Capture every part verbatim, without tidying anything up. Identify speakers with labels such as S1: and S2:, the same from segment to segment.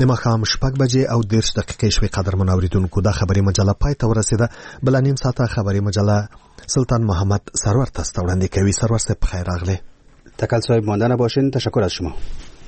S1: د ماښام شپږ بجې او دېرش دقیقې شوې. قدرمن اورېدونکو، دا خبري مجله پای ته ورسېده. بله نیم ساعته خبري مجله سلطان محمد سرور تاسو ته وړاندې کوي. سرور صاحب بخیر راغلی.
S2: تکل صاحب مانده نباشین. تشکر از شما.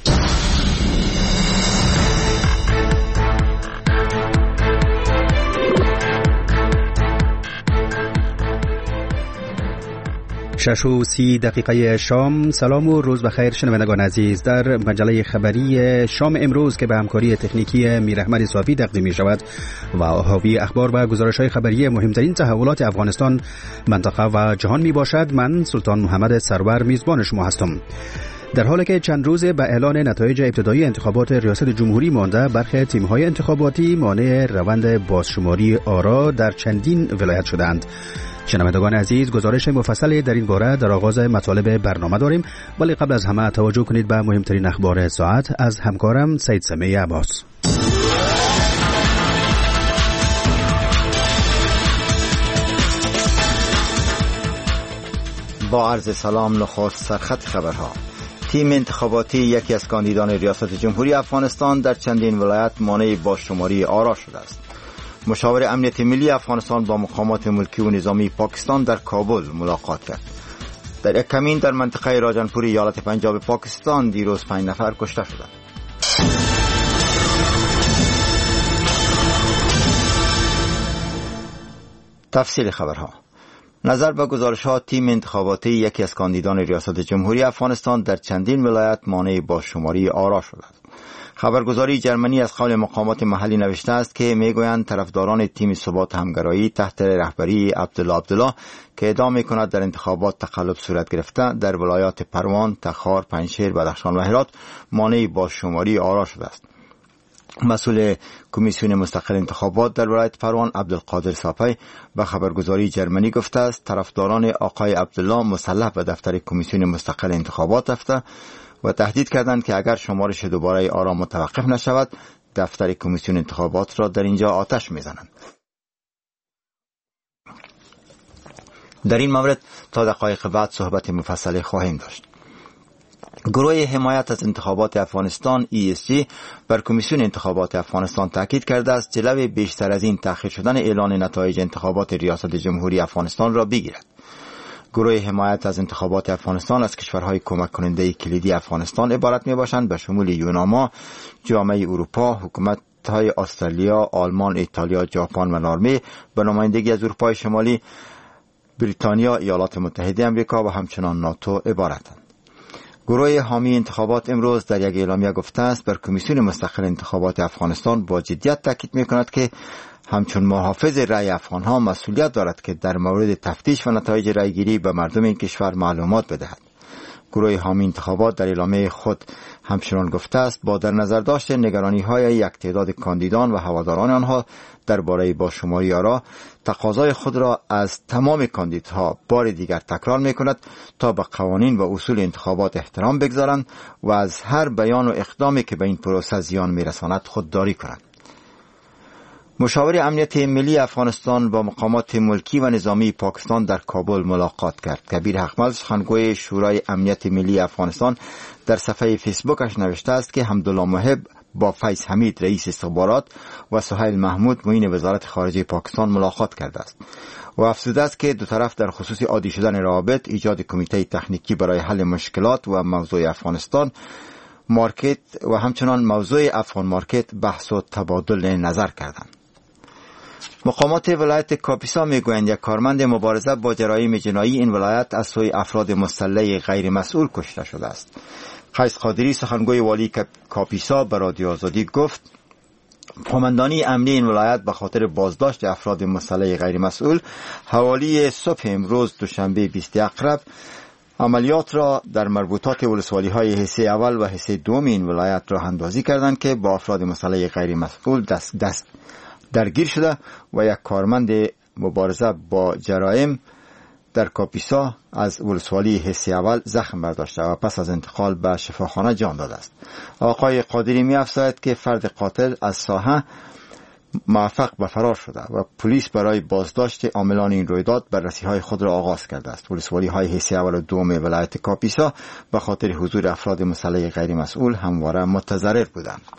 S2: شش و سی دقیقه شام. سلام و روز بخیر شنوندگان عزیز. در مجله خبری شام امروز که به همکاری تکنیکی میراحمد صافی تقدیم می شود و حاوی اخبار و گزارش های خبری مهمترین تحولات افغانستان، منطقه و جهان می باشد، من سلطان محمد سرور میزبان شما هستم. در حالی که چند روز به اعلان نتایج ابتدایی انتخابات ریاست جمهوری مانده، برخی تیم‌های انتخاباتی مانع روند بازشماری آرا در چندین ولایت شدند. شنوندگان عزیز، گزارش مفصلی در این باره در آغاز مطالب برنامه داریم، ولی قبل از همه توجه کنید به مهمترین اخبار ساعت از همکارم سید سمیع عباس.
S3: با عرض سلام، نخست سرخط خبرها. تیم انتخاباتی یکی از کاندیدان ریاست جمهوری افغانستان در چندین ولایت مانع بازشماری آرا شده است. مشاور امنیت ملی افغانستان با مقامات ملکی و نظامی پاکستان در کابل ملاقات کرد. در یک کمین در منطقه راجنپور ایالت پنجاب پاکستان دیروز پنج نفر کشته شدند. تفصیل خبرها. نظر به گزارش‌ها، تیم انتخاباتی یکی از کاندیدان ریاست جمهوری افغانستان در چندین ولایت مانع بازشماری آرا شده است. خبرگزاری جرمنی از قول مقامات محلی نوشته است که میگویند طرفداران تیم ثبات همگرایی تحت رهبری عبدالله عبدالله که ادعا میکند در انتخابات تقلب صورت گرفته، در ولایات پروان، تخار، پنجشیر، بدخشان و هرات مانع بازشماری آرا شده است. مسئول کمیسیون مستقل انتخابات در ولایت پروان عبدالقادر ساپی به خبرگزاری جرمنی گفته است طرفداران آقای عبدالله مسلح به دفتر کمیسیون مستقل انتخابات رفته و تهدید کردند که اگر شمارش دوباره آرا متوقف نشود، دفتر کمیسیون انتخابات را در اینجا آتش میزنند. در این مورد تا دقایق بعد صحبت مفصلی خواهیم داشت. گروه حمایت از انتخابات افغانستان ای اس جی بر کمیسیون انتخابات افغانستان تاکید کرده است جلوی بیشتر از این تأخیر شدن اعلان نتایج انتخابات ریاست جمهوری افغانستان را بگیرد. گروه حمایت از انتخابات افغانستان از کشورهای کمک کننده کلیدی افغانستان عبارت می باشند به شمول یوناما، جامعه اروپا، حکومت‌های استرالیا، آلمان، ایتالیا، ژاپن و نروژ، به نمایندگی از اروپای شمالی، بریتانیا، ایالات متحده آمریکا و همچنان ناتو عبارتند. گروه حامی انتخابات امروز در یک اعلامیه گفته است بر کمیسیون مستقل انتخابات افغانستان با جدیت تاکید می‌کند که همچون محافظ رأی افغان‌ها مسئولیت دارد که در مورد تفتیش و نتایج رأیگیری به مردم این کشور معلومات بدهد. گروه حامی انتخابات در اعلامیه خود همچنان گفته است با در نظر داشت نگرانی‌های یک تعداد کاندیدان و هواداران آنها درباره بازشماری آرا، تقاضای خود را از تمام کاندیدها بار دیگر تکرار می‌کند تا به قوانین و اصول انتخابات احترام بگذارند و از هر بیان و اقدامی که به این پروسه زیان می‌رساند خودداری کنند. مشاور امنیت ملی افغانستان با مقامات ملکی و نظامی پاکستان در کابل ملاقات کرد. کبیر حقمل، سخنگوی شورای امنیت ملی افغانستان، در صفحه فیسبوکش نوشته است که حمدالله محب با فیض حمید رئیس استخبارات و سهیل محمود معین وزارت خارجه پاکستان ملاقات کرده است و افزوده است که دو طرف در خصوص عادی شدن روابط، ایجاد کمیته تکنیکی برای حل مشکلات و موضوع افغانستان مارکت و همچنان موضوع افغان مارکت بحث و تبادل نظر کردند. مقامات ولایت کاپیسا میگویند یک کارمند مبارزه با جرایم جنایی این ولایت از سوی افراد مسلح غیر مسئول کشته شده است. قیس قادری، سخنگوی والی کاپیسا، به رادیو آزادی گفت قماندانی امنی این ولایت به خاطر بازداشت افراد مسلح غیر مسئول حوالی صبح امروز دوشنبه بیست اکتبر عملیات را در مربوطات ولسوالی های حصه اول و حصه دوم این ولایت راه اندازی کردند که با افراد مسلح غیر مسئول دست دست درگیر شده و یک کارمند مبارزه با جرایم در کاپیسا از ولسوالی حصه اول زخم برداشته و پس از انتقال به شفاخانه جان داده است. آقای قادری می افزاید که فرد قاتل از ساحه موفق به فرار شده و پلیس برای بازداشت عاملان این رویداد بررسی‌های خود را آغاز کرده است. ولسوالی‌های حصه اول و دوم ولایت کاپیسا به خاطر حضور افراد مسلح غیر مسئول همواره متضرر بودند.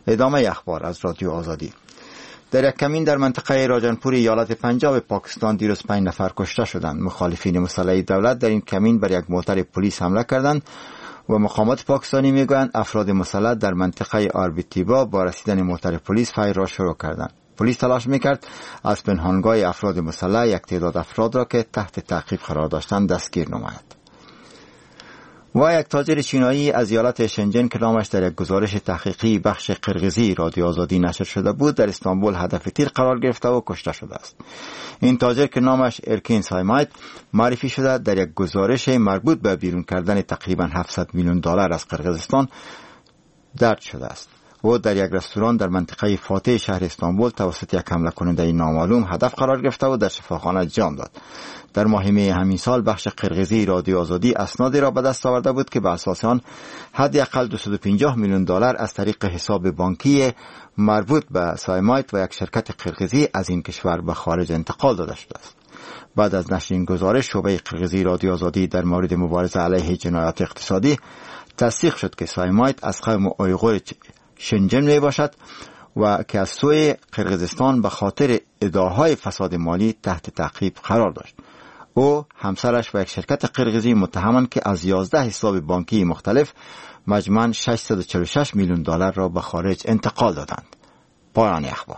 S3: ادامه اخبار از رادیو آزادی. در یک کمین در منطقه راجنپور ایالت پنجاب پاکستان دیروز پنج نفر کشته شدند. مخالفین مسلح دولت در این کمین بر یک موتر پلیس حمله کردند و مقامات پاکستانی میگویند افراد مسلح در منطقه آربیتیبا با رسیدن موتر پلیس فایر را شروع کردند. پلیس تلاش میکرد از پنهانگاه افراد مسلح یک تعداد افراد را که تحت تعقیب قرار داشتند دستگیر نماید. و یک تاجر چینایی از ایالت شنجن که نامش در یک گزارش تحقیقی بخش قرقیزی رادیو آزادی نشر شده بود در استانبول هدف تیر قرار گرفته و کشته شده است. این تاجر که نامش ارکین سایمایت معرفی شده در یک گزارش مربوط به بیرون کردن تقریبا هفتصد میلیون دلار از قرقیزستان درد شده است. او در یک رستوران در منطقه فاتح شهر استانبول توسط یک حمله کننده نامعلوم هدف قرار گرفته و در شفاخانه جان داد. در ماه می همین سال بخش قرقیزی رادیو آزادی اسنادی را به دست آورده بود که به اساس آن حداقل دویست و پنجاه میلیون دلار از طریق حساب بانکی مربوط به سایمایت و یک شرکت قرقیزی از این کشور به خارج انتقال داده شده است. بعد از نشر این گزارش شعبه قرقیزی رادیو آزادی در مورد مبارزه علیه جنایات اقتصادی تصدیق شد که سایمایت از قوم اویغور شنجن می باشد و که از سوی قرقیزستان به خاطر ادعاهای فساد مالی تحت تعقیب قرار داشت. او همسرش و یک شرکت قرقیزی متهمند که از یازده حساب بانکی مختلف مجموعاً ششصد و چهل و شش میلیون دلار را به خارج انتقال دادند. پایان اخبار.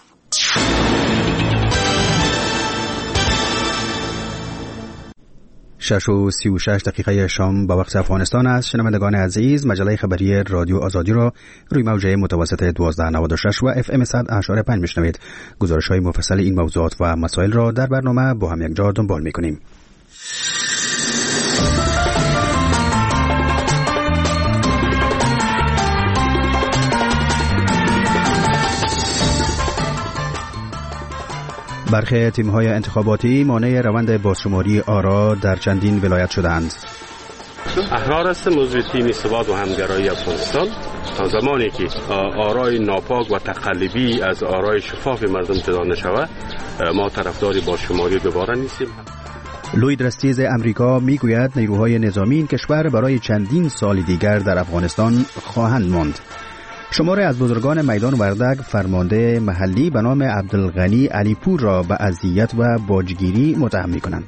S2: شش و سی و شش دقیقه شام با وقت افغانستان است. شنوندگان عزیز، مجله خبری رادیو آزادی را روی موجه متوسط دوازده نود و شش و اف ام صد و هشت پنج میشنوید. گزارش های مفصل این موضوعات و مسائل را در برنامه با هم یک جا دنبال میکنیم. برخی تیم‌های انتخاباتی مانع روند بازشماری آرا در چندین ولایت شدند.
S4: احرار است موضوع تیم ثبات و همگرایی افغانستان تا زمانی که آرای ناپاک و تقلبی از آرای شفاف مردم جدا نشود ما طرفدار بازشماری دوباره نیستیم.
S2: لوید رستیز امریکا میگوید نیروهای نظامی این کشور برای چندین سال دیگر در افغانستان خواهند ماند. شماری از بزرگان میدان وردگ فرمانده محلی به نام عبدالغنی علیپور را به اذیت و باجگیری متهم می‌کنند.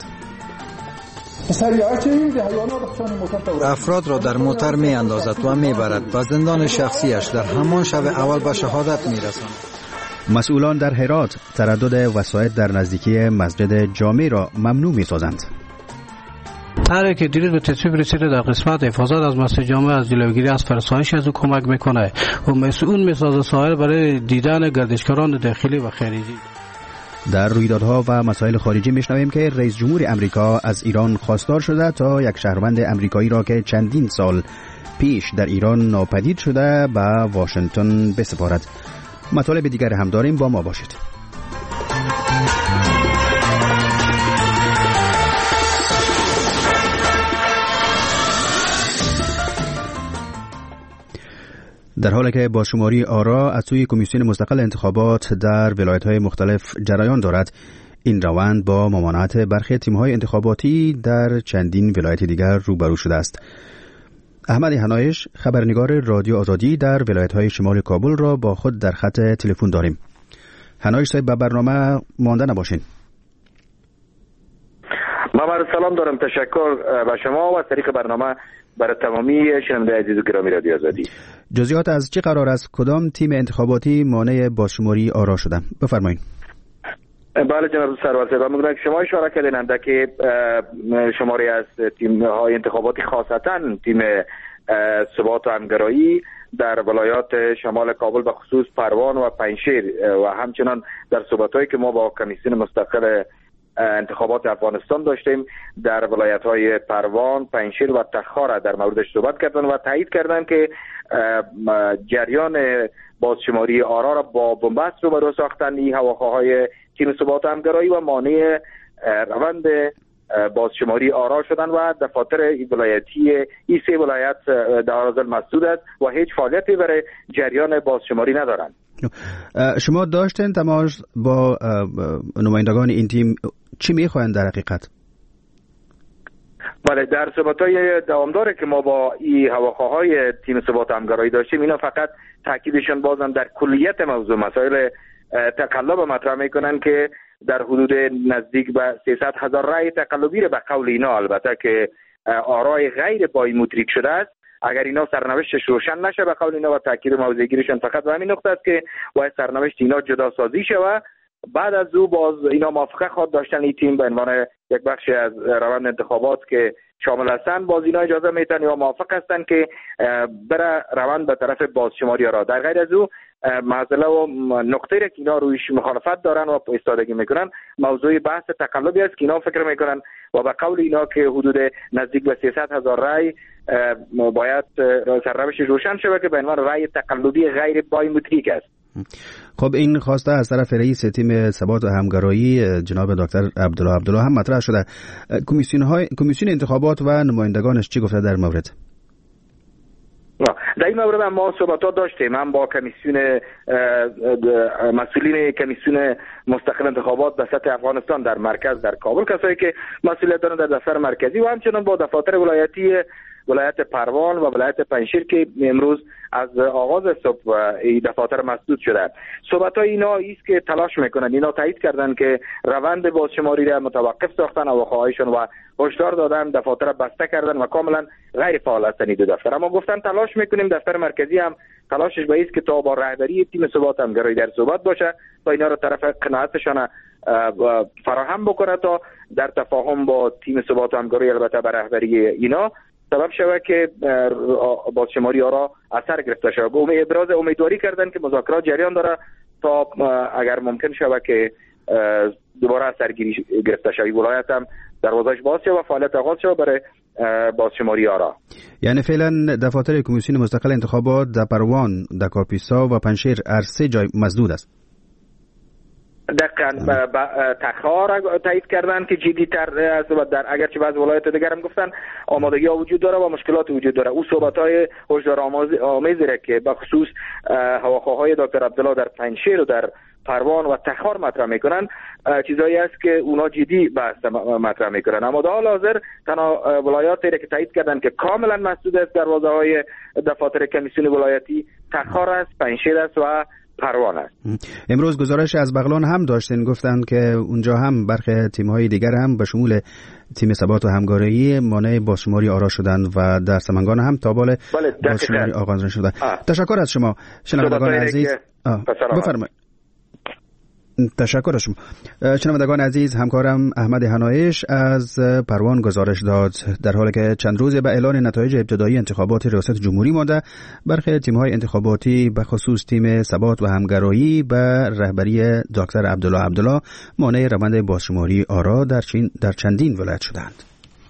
S5: افراد را در موتر می اندازد و می برد و زندان شخصیش در همان شب اول به شهادت می رساند.
S2: مسئولان در هرات تردد وسایط در نزدیکی مسجد جامع را ممنوع می سازند.
S6: هر که دیروز به تصویب رسیده در قسمت حفاظت از مسجد جامع از جلوگیری از فرسایش از او کمک میکنه و مسئول میسازه سایر برای دیدن گردشگران داخلی و خارجی.
S2: در رویدادها و مسائل خارجی میشنویم که رئیس جمهور امریکا از ایران خواستار شده تا یک شهروند امریکایی را که چندین سال پیش در ایران ناپدید شده به واشنگتن بسپارد. مطالب دیگر هم داریم، با ما باشید. در حالی که بازشماری آرا از سوی کمیسیون مستقل انتخابات در ولایت‌های مختلف جریان دارد، این روند با ممانعت برخی تیم‌های انتخاباتی در چندین ولایت دیگر روبرو شده است. احمد هنایش، خبرنگار رادیو آزادی در ولایت‌های شمال کابل را با خود در خط تلفن داریم. هنایش صاحب، به برنامه مانده نباشین.
S7: من برای سلام دارم، تشکر به شما و از طریق برنامه برای تمامی شنونده عزیز و گرامی رادیو آزادی.
S2: جزئیات از چه قرار است؟ کدام تیم انتخاباتی مانع بازشماری آرا شدند؟ بفرمایید.
S7: بله جناب سرور صاحب، میگم که شما اشاره کردین که شماری از تیم‌های انتخاباتی خاصتا تیم ثبات و همگرایی در ولایات شمال کابل به خصوص پروان و پنجشیر و همچنان در صحبت‌هایی که ما با کمیسیون مستقل انتخابات افغانستان داشتیم در ولایت‌های پروان، پنجشیر و تخار در موردش صحبت کردن و تایید کردن که جریان بازشماری آرا را با بنبست روبرو ساختن. این هواخواهای تیم ثبات و همگرایی و مانع روند بازشماری آرا شدن و دفاتر ولایتی این سه ولایت در حاضر مسدود است و هیچ فعالیتی برای جریان بازشماری ندارند.
S2: شما داشتین تماس با نمایندگان این تیم، چی میخواین در حقیقت؟
S7: بله، در صحبت‌های دوامداری که ما با این هواخواهای تیم ثبات همگرایی داشتیم، اینا فقط تاکیدشون بازم در کلیت موضوع مسائل تقلب مطرح میکنن که در حدود نزدیک به سیصد هزار رای تقلبی به قول اینا، البته که آرای غیر بایومتریک شده است، اگر اینا سرنوشتش روشن نشه به قول اینا و تاکید موضوعگیریشون فقط به همین نقطه است که باید سرنوشت اینا جدا سازی شود. بعد از او باز اینا موافقه خواهد داشتن این تیم به عنوان یک بخش از روند انتخابات که شامل هستن، باز اینا اجازه میتن یا موافق هستن که بره روند به طرف بازشماری را. در غیر از او معضله و نقطه‌ای که اینا رویش مخالفت دارن و ایستادگی میکنن موضوع بحث تقلبی است که اینا فکر میکنن و به قول اینا که حدود نزدیک به سیصد هزار رای باید سرنوشت روشن شود که به عنوان رای تقلبی غیر بایومتریک است.
S2: خب این خواسته از طرف رئیس تیم ثبات و همگرایی جناب دکتر عبدالله عبدالله هم مطرح شده. کمیسیون های کمیسیون انتخابات و نمایندگانش چی گفته در مورد؟
S7: در این مورد ما صحبتات داشتیم، هم با کمیسیون مسئولین کمیسیون مستقل انتخابات به سطح افغانستان در مرکز در کابل، کسایی که مسئولیت دارن در دفتر مرکزی، و همچنین با دفاتر ولایتی ولایت پروان و ولایت پنجشیر که امروز از آغاز صبح این دفاتر مسدود شده. صحبت‌های اینا است که تلاش میکنن، اینا تایید کردن که روند بازشماری را متوقف ساختن و خواهشون و هشدار دادن، دفاتر بسته کردن و کاملا غیر فعال هستن این دو دفتر. اما گفتن تلاش میکنیم، دفتر مرکزی هم تلاشش به است که تا با رهبری تیم ثبات همگرایی در صحبت باشه تا اینا رو طرف قناعتشان فراهم بکنه تا در تفاهم با تیم ثبات همگرایی البته به رهبری اینا سبب شود که بازشماری ها را اثر گرفته شود. ابراز امیدواری کردن که مذاکرات جریان داره تا اگر ممکن شود که دوباره اثرگیری گرفته شود. ولایت هم دروازه‌اش باز شود و فعالیت آغاز شود برای بازشماری ها را.
S2: یعنی فعلا دفاتر کمیسیون مستقل انتخابات در پروان، در کاپیسا و پنجشیر هر سه جای مسدود است.
S7: دقیقاً تخار تایید کردن که جدی تر است و در اگرچه بعض ولایت دیگر هم گفتن آمادگی ها وجود داره و مشکلات وجود داره. او صحبت های هشدار آمیزی را که به خصوص هواخواهای دکتر عبدالله در پنجشیر و در پروان و تخار مطرح میکنن چیزایی است که اونا جدی بحث مطرح میکنن. اما در حال حاضر تنها ولایاتی را که تایید کردن که کاملا مسدود است دروازه های دفاتر کمیسیون ولایتی تخار است، پنجشیر است و پروان است.
S2: امروز گزارش از بغلان هم داشتین، گفتند که اونجا هم برخی تیم‌های دیگر هم به شمول تیم ثبات و همگرایی مانع بازشماری آرا شدند و در سمنگان هم تابال بازشماری آغاز شده. تشکر از شما شنوندگان عزیز. بفرمایید. تشکر از شما شنوندگان عزیز. همکارم احمد حنایش از پروان گزارش داد. در حالی که چند روز به اعلان نتایج ابتدایی انتخابات ریاست جمهوری مانده، برخی تیم‌های انتخاباتی به خصوص تیم ثبات و همگرایی به رهبری دکتر عبدالله عبدالله مانع روند بازشماری آرا در چین در چندین ولایت شدند.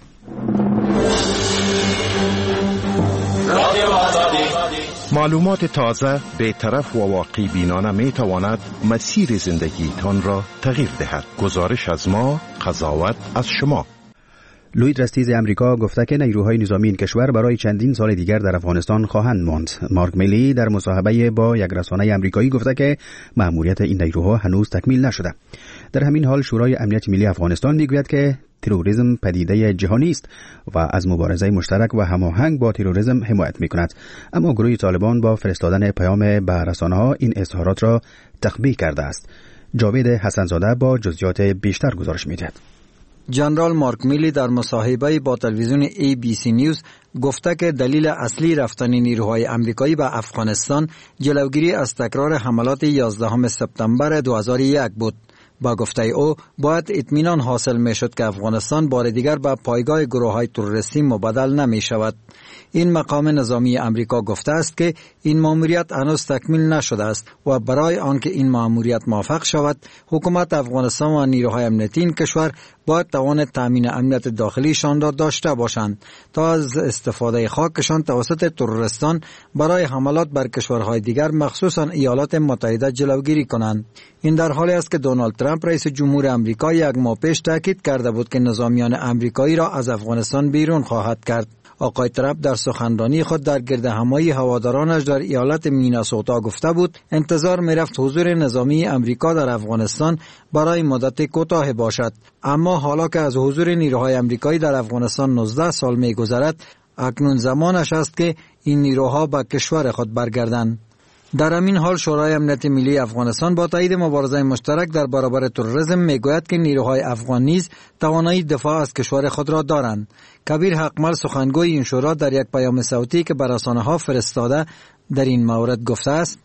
S8: معلومات تازه، بی‌طرف و واقعی بینانه می تواند مسیر زندگیتان را تغییر دهد. گزارش از ما، قضاوت از شما.
S2: لوید رستیز امریکا گفته که نیروهای نظامی این کشور برای چندین سال دیگر در افغانستان خواهند ماند. مارک میلی در مصاحبه با یک رسانه امریکایی گفته که مأموریت این نیروها هنوز تکمیل نشده. در همین حال شورای امنیت ملی افغانستان میگوید که تروریسم پدیده جهانی است و از مبارزه مشترک و هماهنگ با تروریسم حمایت میکند. اما گروه طالبان با فرستادن پیام به رسانه‌ها این اظهارات را تقبیح کرده است. جاوید حسنزاده با جزئیات بیشتر گزارش می‌دهد.
S5: جنرال مارک میلی در مصاحبه با تلویزیون ای بی سی نیوز گفته که دلیل اصلی رفتن نیروهای امریکایی به افغانستان جلوگیری از تکرار حملات یازدهم سپتامبر دو هزار و یک بود. با گفته او باید اطمینان حاصل می شد که افغانستان بار دیگر به پایگاه گروه های تروریستی مبادل نمی شود. این مقام نظامی امریکا گفته است که این مأموریت هنوز تکمیل نشده است و برای آنکه این مأموریت موفق شود حکومت افغانستان و نیروهای امنیتی این کشور باید توان تامین امنیت داخلیشان را داشته باشند تا از استفاده خاکشان توسط تروریستان برای حملات بر کشورهای دیگر مخصوصا ایالات متحده جلوگیری کنند. این در حالی است که دونالد ترامپ رئیس جمهور امریکا یک ماه پیش تاکید کرده بود که نظامیان امریکایی را از افغانستان بیرون خواهد کرد. آقای ترامپ در سخنرانی خود در گردهمایی هوادارانش در ایالت میناسوتا گفته بود انتظار می‌رفت حضور نظامی امریکا در افغانستان برای مدت کوتاه باشد، اما حالا که از حضور نیروهای امریکایی در افغانستان نوزده سال می‌گذرد، اکنون زمانش است که این نیروها به کشور خود برگردند. در همین حال شورای امنیت ملی افغانستان با تایید مبارزه مشترک در برابر تروریسم میگوید که نیروهای افغان نیز توانایی دفاع از کشور خود را دارند. کبیر حقمل سخنگوی این شورا در یک پیام صوتی که بر رسانه‌ها فرستاده در این مورد گفته است: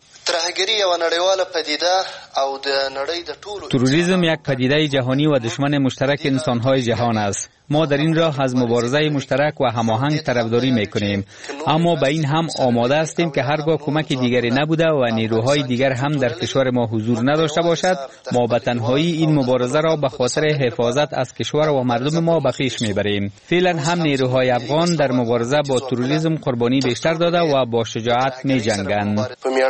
S9: تروریسم یک پدیده جهانی و دشمن مشترک انسان‌های جهان است. ما در این راه از مبارزه مشترک و هماهنگ طرفداری می‌کنیم، اما به این هم آماده هستیم که هرگاه کمک دیگری نبوده و نیروهای دیگر هم در کشور ما حضور نداشته باشد، ما به تنهایی این مبارزه را به خاطر حفاظت از کشور و مردم ما به پیش می‌بریم. فعلا هم نیروهای افغان در مبارزه با تروریسم قربانی بیشتر داده و با شجاعت می‌جنگند.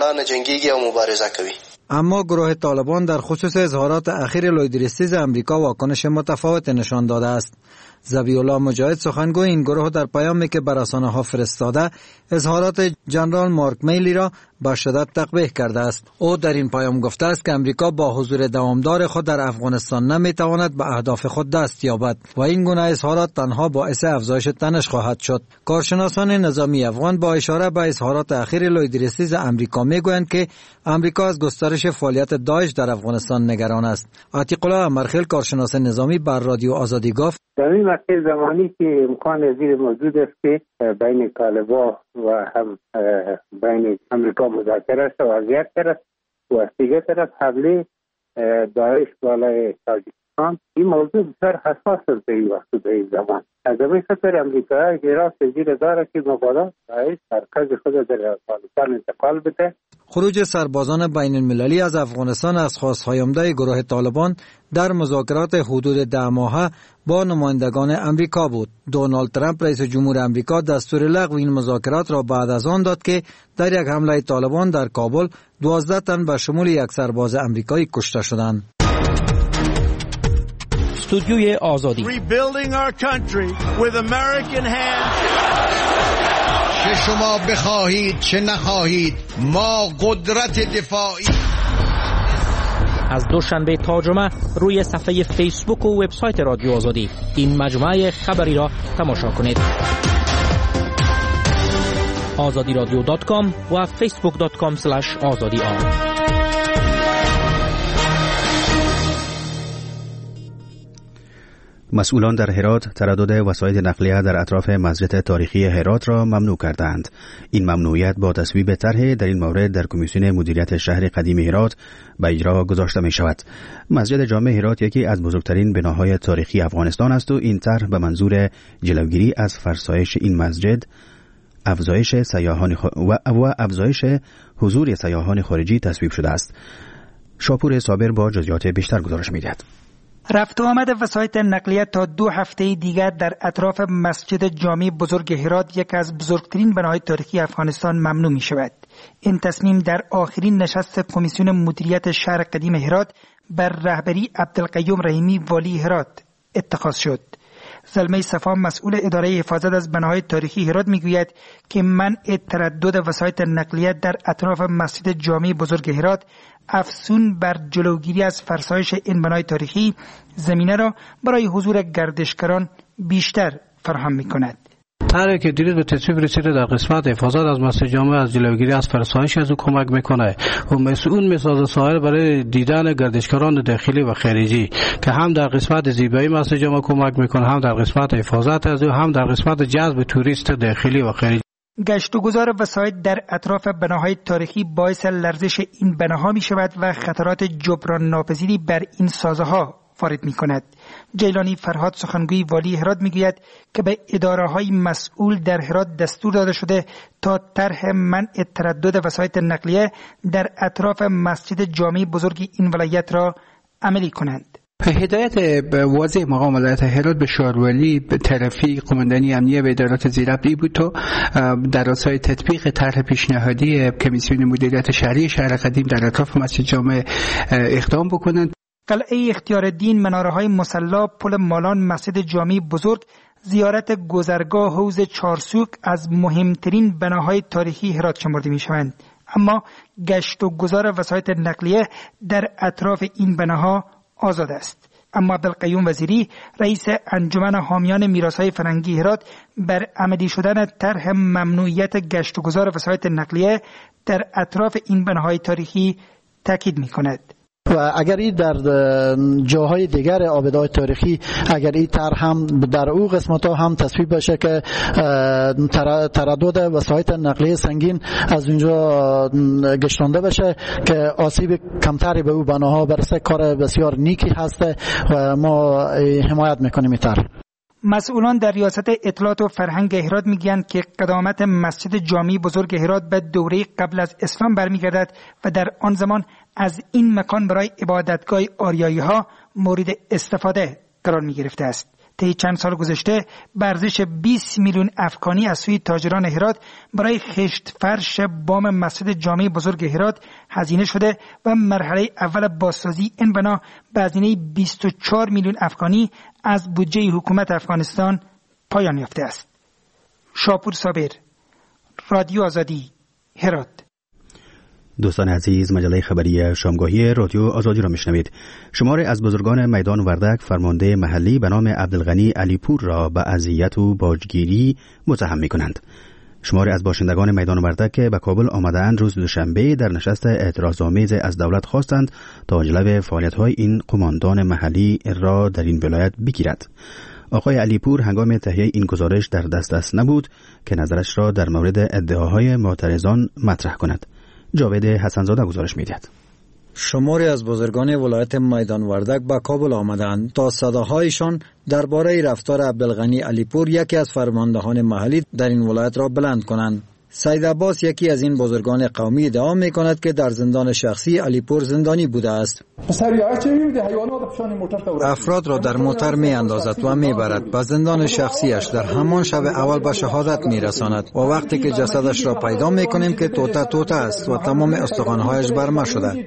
S5: اما گروه طالبان در خصوص اظهارات اخیر لویدریستیز امریکا واکنش متفاوت نشان داده است. ذبیح الله مجاهد سخنگوی این گروه در پیامی که بر رسانه‌ها فرستاده اظهارات جنرال مارک میلی را با شدت تقبیح کرده است. او در این پیام گفته است که امریکا با حضور دوامدار خود در افغانستان نمیتواند به اهداف خود دست یابد و این گونه اظهارات تنها باعث افزایش تنش خواهد شد. کارشناسان نظامی افغان با اشاره به اظهارات اخیر لویدریستیز امریکا میگویند که امریکا از گسترش فعالیت داعش در افغانستان نگران است. عتیق الله امرخیل کارشناس نظامی بر رادیو آزادی گفت:
S10: در این مسیر زمانی که امکان زیر موجود است که بین طالبان و هم بین امریکا مذاکره شود از یک طرف و از دیگر طرف حمله داعش بالای تاجیکستان، این موضوع بسیار حساس است در این وقت در این زمان. از همین خاطر امریکا حراس زیر داره که مبادا داعش مرکز خود در افغانستان انتقال بده.
S5: خروج سربازان بین المللی از افغانستان از خواست‌های عمده گروه طالبان در مذاکرات حدود ده ماهه با نمایندگان امریکا بود. دونالد ترامپ رئیس جمهور امریکا دستور لغو این مذاکرات را بعد از آن داد که در یک حمله طالبان در کابل دوازده تن به شمول یک سرباز امریکایی کشته شدند.
S11: استودیوی آزادی.
S12: چه شما بخواهید چه نخواهید ما قدرت دفاعی.
S11: از دوشنبه تا جمعه روی صفحه فیسبوک و وبسایت رادیو آزادی این مجموعه خبری را تماشا کنید. آزادی رادیو دات کام و فیسبوک دات کام اسلش آزادی آن.
S2: مسئولان در هرات تردد وسایل نقلیه در اطراف مسجد تاریخی هرات را ممنوع کردند. این ممنوعیت با تصویب طرح در این مورد در کمیسیون مدیریت شهر قدیم هرات به اجرا گذاشته می شود. مسجد جامع هرات یکی از بزرگترین بناهای تاریخی افغانستان است و این طرح به منظور جلوگیری از فرسایش این مسجد، افزایش سیاحان خ... و... و افزایش حضور سیاحان خارجی تصویب شده است. شاپور صابر با جزئیات بیشتر گزارش می‌دهد.
S13: رفت و آمد وسایل نقلیه تا دو هفته دیگر در اطراف مسجد جامع بزرگ هرات، یک از بزرگترین بناهای تاریخی افغانستان، ممنوع می شود. این تصمیم در آخرین نشست کمیسیون مدیریت شهر قدیم هرات بر رهبری عبدالقیوم رحیمی والی هرات اتخاذ شد. زلمه صفا مسئول اداره حفاظت از بناهای تاریخی هرات میگوید که منع تردد وسایل نقلیه در اطراف مسجد جامع بزرگ هرات افزون بر جلوگیری از فرسایش این بنای تاریخی زمینه را برای حضور گردشگران بیشتر فراهم می‌کند.
S6: طرحی که دیروز به تصویب رسیده در قسمت حفاظت از مسجد جامع از جلوگیری از فرسایش از او کمک میکنه و مسئول میسازه ساحل برای دیدن گردشگران داخلی و خارجی که هم در قسمت زیبایی مسجد جامع کمک میکنه، هم در قسمت حفاظت از او، هم در قسمت جذب توریست داخلی و خارجی.
S13: گشت و گذار وسایل در اطراف بناهای تاریخی باعث لرزش این بناها می شود و خطرات جبران ناپذیری بر این سازه ها وارد می کند. جیلانی فرهاد سخنگوی والی هرات می گوید که به اداره های مسئول در هرات دستور داده شده تا طرح منع تردد وسایل نقلیه در اطراف مسجد جامع بزرگ این ولایت را عملی کنند.
S14: هدایت واضح مقام ولایت هرات به شارولی به طرفی قماندانی امنیه و ادارات زیرابطه‌ای بود تا در راستای تطبیق طرح پیشنهادی کمیسیون مدیریت شهری شهر قدیم در اطراف مسجد جامع اقدام بکنند.
S13: قلعه اختیارالدین، مناره‌های مصلی، پل مالان، مسجد جامع بزرگ، زیارت گذرگاه حوض چارسوک از مهمترین بناهای تاریخی هرات شمرده می شوند. اما گشت و گذار وسایط نقلیه در اطراف این بناها آزاد است. اما عبدالقیوم وزیری رئیس انجمن حامیان میراث‌های فرهنگی هرات بر عملی شدن طرح ممنوعیت گشت و گذار وسایط نقلیه در اطراف این بناهای تاریخی تاکید می‌کند.
S15: و اگر این در جاهای دیگر آبادهای تاریخی اگر این طرح هم در او قسمت ها هم تصویب بشه که تردد وسایط نقلیه سنگین از اونجا گشتانده بشه که آسیب کمتری به او بناها برسه، کار بسیار نیکی هسته و ما حمایت میکنیم این طرح.
S13: مسئولان در ریاست اطلاعات و فرهنگ هرات میگویند که قدامت مسجد جامی بزرگ هرات به دوره قبل از اسلام برمیگردد و در آن زمان از این مکان برای عبادتگاه آریایی ها مورد استفاده قرار می گرفته است. طی چند سال گذشته ارزش بیست میلیون افغانی از سوی تاجران هرات برای خشت فرش بام مسجد جامی بزرگ هرات هزینه شده و مرحله اول بازسازی این بنا به هزینه بیست و چهار میلیون افغانی از بودجه حکومت افغانستان پایان یافته است. شاپور صابر، رادیو آزادی، هرات.
S2: دوستان عزیز، مجله خبری شامگاهی رادیو آزادی را میشنوید. شماری از بزرگان میدان وردک فرمانده محلی به نام عبدالغنی علیپور را به اذیت و باجگیری متهم میکنند. شماری از باشندگان میدان وردک که به کابل آمدند روز دوشنبه در نشست اعتراض‌آمیز از دولت خواستند تا جلو فعالیت‌های این قماندان محلی را در این ولایت بگیرد. آقای علیپور هنگام تهیه این گزارش در دسترس نبود که نظرش را در مورد ادعاهای معترضان مطرح کند. جاوید حسنزاده گزارش می‌دهد.
S5: شماری از بزرگان ولایت میدان وردک به کابل آمدند تا صداهایشان درباره رفتار عبدالغنی علیپور یکی از فرماندهان محلی در این ولایت را بلند کنند. سید عباس یکی از این بزرگان قومی ادعا می‌کند که در زندان شخصی علیپور زندانی بوده است. افراد را در موتر می‌اندازد و می‌برد به زندان شخصیش، در همان شب اول به شهادت می‌رساند و وقتی که جسدش را پیدا می‌کنیم که توته توته است و تمام استخوان‌هایش برمه شده.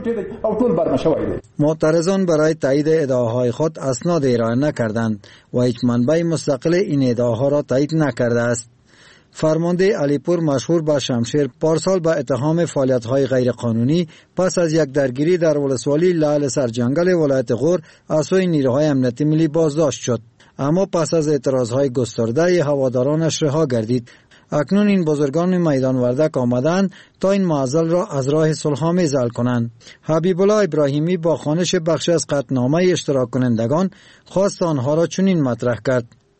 S5: معترضان برای تایید ادعاهای خود اسناد ارائه نکردند و هیچ منبع مستقل این ادعاها را تایید نکرده است. فرمانده علیپور مشهور به شمشیر پارسال به اتهام فعالیت‌های غیرقانونی پس از یک درگیری در ولسوالی لعل سرجنگل ولایت غور از سوی نیروهای امنیتی ملی بازداشت شد، اما پس از اعتراضهای گسترده هوادارانش رها گردید. اکنون این بزرگان میدان وردک آمدند تا این معضل را از راه صلح‌آمیز حل کنند. حبیب الله ابراهیمی با خوانش بخشی از قطعنامه اشتراک کنندگان خواست آنها را چنین مطرح کرد: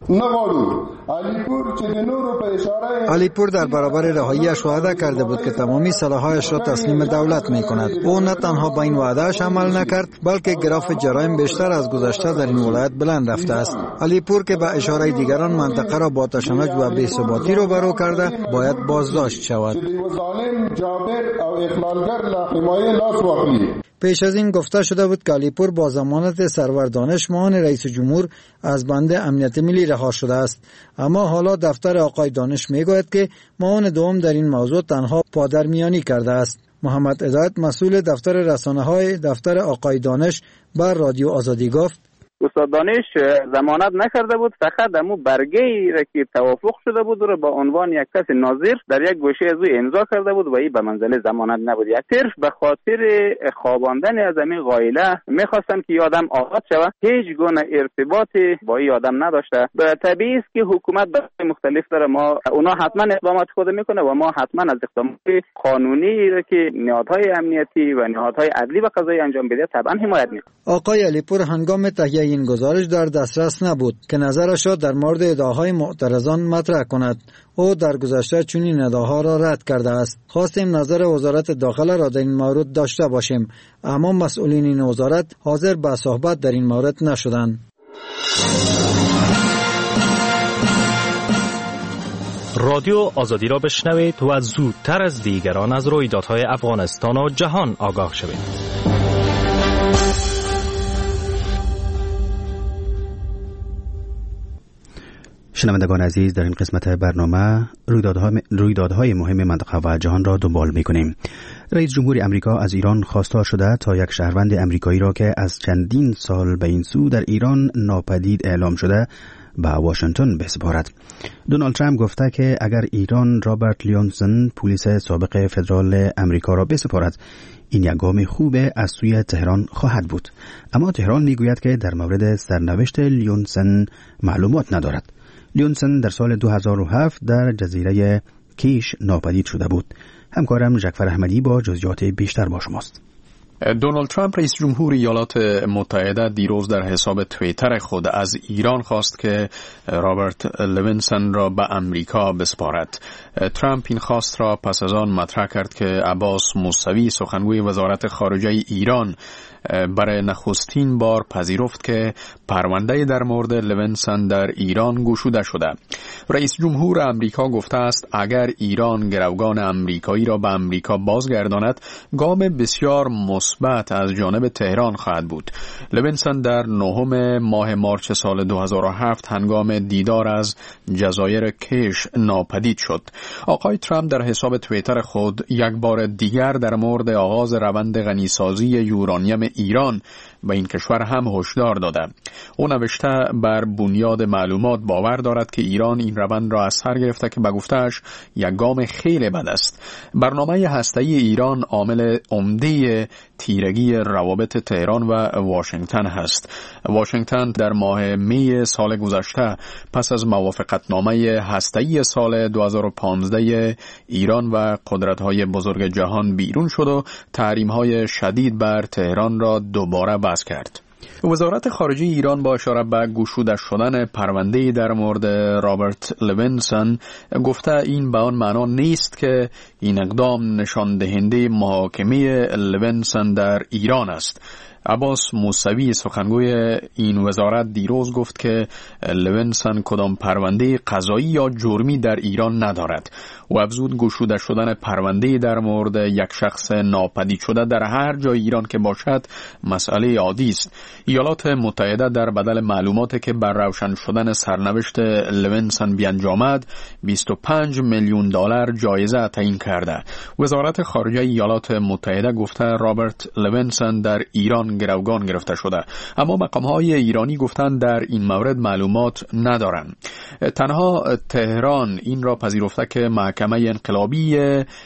S5: علیپور در برابر رهایی‌اش وعده کرده بود که تمامی سلاح‌هایش را تسلیم دولت می‌کند. او نه تنها به این وعده‌اش عمل نکرد بلکه گراف جرایم بیشتر از گذشته در این ولایت بلند رفته است. علیپور که به اشاره دیگران منطقه را با تشنج و بی‌ثباتی روبرو کرده باید بازداشت شود. پیش از این گفته شده بود که علیپور با ضمانت سرور دانش معاون رئیس جمهور از بند امنیت ملی رها شده است، اما حالا دفتر آقای دانش میگوید که معاون دوم در این موضوع تنها پادرمیانی کرده است. محمد هدایت مسئول دفتر رسانه‌های دفتر آقای دانش بر رادیو آزادی گفت:
S16: استاد دانش ضمانت نکرده بود، فقط امو برگه‌ای را که توافق شده بود رو با عنوان یک کس ناظر در یک گوشه از او امضا کرده بود و این به منزله ضمانت نبود. یک طرف به خاطر خواباندن از این قائله میخواستن که آدم آزاد شود، هیچ گونه ارتباطی با این آدم نداشته. طبیعی است که حکومت به مختلف داره، ما اونا حتما اقدامات خود میکنه و ما حتما از اقدامات قانونی را که نهادهای امنیتی و نهادهای عدلی و قضایی انجام بده طبعا حمایت میکنه.
S5: آقای علیپور هنگام تهیه این گزارش در دسترس نبود که نظرش را در مورد ادعاهای معترضان مطرح کند. او در گذشته چنین ادعاها را رد کرده است. خواستیم نظر وزارت داخله را در این مورد داشته باشیم، اما مسئولین این وزارت حاضر به صحبت در این مورد نشدند.
S11: رادیو آزادی را بشنوید و زودتر از دیگران از رویدادهای افغانستان و جهان آگاه شوید.
S2: شنوندگان عزیز، در این قسمت برنامه رویدادهای مهم منطقه و جهان را دنبال می‌کنیم. رئیس جمهور امریکا از ایران خواستار شده تا یک شهروند امریکایی را که از چندین سال به این سو در ایران ناپدید اعلام شده به واشنگتن بسپارد. دونالد ترامپ گفته که اگر ایران رابرت لیونسن پلیس سابق فدرال امریکا را بسپارد این یک گام خوب از سوی تهران خواهد بود، اما تهران میگوید که در مورد سرنوشت لیونسن معلومات ندارد. لیونسن در سال دو هزار و هفت در جزیره کیش ناپدید شده بود. همکارم جعفر احمدی با جزئیات بیشتر با شماست.
S17: دونالد ترامپ رئیس جمهور ایالات متحده دیروز در حساب توییتر خود از ایران خواست که رابرت لیونسن را به امریکا بسپارد. ترامپ این خواست را پس از آن مطرح کرد که عباس موسوی سخنگوی وزارت خارجه ایران برای نخستین بار پذیرفت که پرونده در مورد لیونسن در ایران گشوده شده. رئیس جمهور امریکا گفته است اگر ایران گروگان امریکایی را به امریکا بازگرداند گام بسیار مثبت از جانب تهران خواهد بود. لیونسن در نهم ماه مارچ سال دو هزار و هفت هنگام دیدار از جزایر کیش ناپدید شد. آقای ترامپ در حساب توییتر خود یک بار دیگر در مورد آغاز روند غنیسازی یورانیم ایران به این کشور هم هشدار داده. او نوشته بر بنیاد معلومات باور دارد که ایران این روند را از سر گرفته که به گفته‌اش یک گام خیلی بد است. برنامه هسته‌ای ایران عامل عمده تیرگی روابط تهران و واشنگتن هست. واشنگتن در ماه می سال گذشته پس از موافقتنامه هسته‌ای سال دو هزار و پانزده ایران و قدرت‌های بزرگ جهان بیرون شد و تحریم‌های شدید بر تهران را دوباره بس کرد. وزارت خارجه ایران با اشاره به گشوده شدن پرونده در مورد رابرت لیونسن گفته این به آن معنا نیست که این اقدام نشان دهنده محاکمه لیونسن در ایران است. عباس موسوی سخنگوی این وزارت دیروز گفت که لیونسن کدام پرونده قضایی یا جرمی در ایران ندارد و افزود گشوده شدن پرونده در مورد یک شخص ناپدید شده در هر جای ایران که باشد مسئله عادی است. ایالات متحده در بدل معلوماتی که بر روشن شدن سرنوشت لیونسن بیانجامد بیست و پنج میلیون دلار جایزه تعیین کرده. وزارت خارجه ایالات متحده گفته رابرت لیونسن در ایران گروگان گرفته شده، اما مقام‌های ایرانی گفتند در این مورد معلومات ندارند. تنها تهران این را پذیرفته که محکمه انقلابی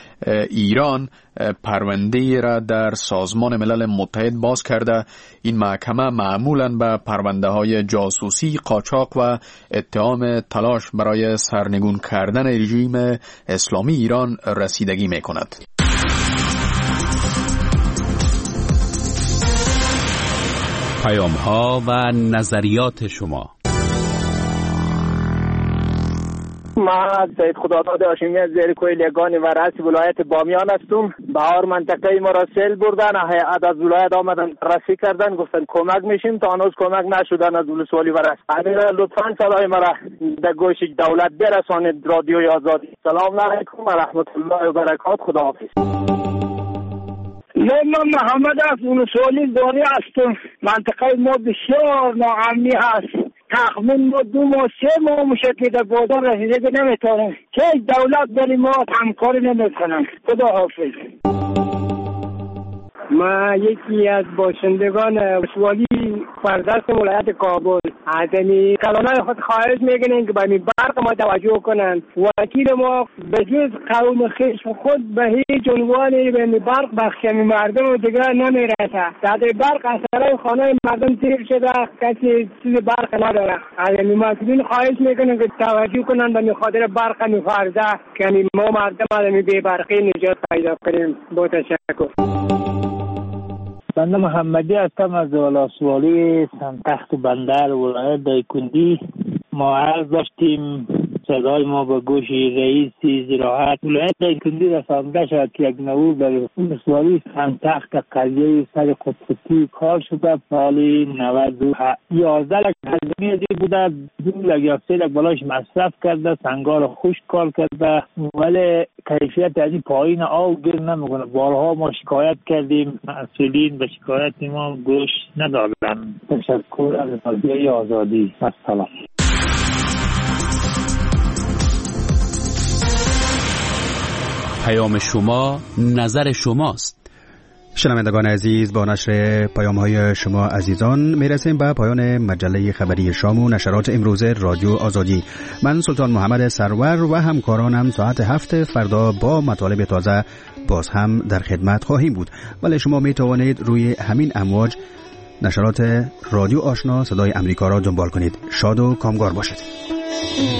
S17: ایران پرونده را در سازمان ملل متحد باز کرده. این محکمه معمولاً به پرونده های جاسوسی، قاچاق و اتهام تلاش برای سرنگون کردن رژیم اسلامی ایران رسیدگی می کند.
S18: پیام ها و نظریات شما.
S19: ما سید خداداد هاشمی از زیر کوه لگانی و رأس ولایت بامیان هستم. بهار منطقه ما را سیل بردن، هیئت از ولایت آمدن رسی کردن، گفتن کمک میشیم، تا هنوز کمک نشدن از ولسوالی و رس. امیر لطفاً صدای ما را در گوش دولت برسانید. رادیوی آزادی. سلام علیکم و رحمت الله و برکاته. خداحافظ.
S20: من محمد از ولسوالی داری هستم. منطقه ما بسیار ناامنی هست. تقریبا ما دو ماه سه ماه میشه که در بازار رسیدگی نمیتونیم. چه دولت برای ما همکاری نمیکنن. خدا حافظ.
S21: ما یکی از باشندگان ولسوالی فرزند ولایت کابل از این کلانای خود خواهش میکنیم که به این برق ما توجه کنند. وکیل ما به جز قوم خیش خود به هیچ عنوانی به این برق بخشمی مردم و دیگر نمیرسه. در برق اثرای خانه مردم تیر شده، کسی چیز برق نداره. از این مسئولین خواهش میکنیم که توجه کنند به خاطر برق میفرزه که ما مردم از این بی برقی نجات پیدا کنیم. با تشکر.
S22: بنده محمدی هستم از ولسوالی سنتخت بندر ولایت دایکندی. ما عرض داشتیم صدای ما به گوش رئیس زراعت ولایت دایکندی رسانده شد که یک نوو در ولسوالی سنتخت قضیه سر خودکشی کار شده. سال نود و یازده لک هزینه دی بوده، دو لک یا سه لک بالاش مصرف کرده، سنگار خشک کار کرده، ولی کیفیت از این پایین آب گیر نمیکنه. بارها ما شکایت کردیم، مسئولین به شکایت ما گوش ندادن. تشکر از رادیوی آزادی. السلام.
S18: پیام شما نظر شماست.
S2: شنوندگان عزیز، با نشر پیام‌های شما عزیزان میرسیم به پایان مجله خبری شام و نشرات امروز رادیو آزادی. من سلطان محمد سرور و همکارانم ساعت هفت فردا با مطالب تازه باز هم در خدمت خواهیم بود، ولی شما می توانید روی همین امواج نشرات رادیو آشنا صدای امریکا را دنبال کنید. شاد و کامگار باشید.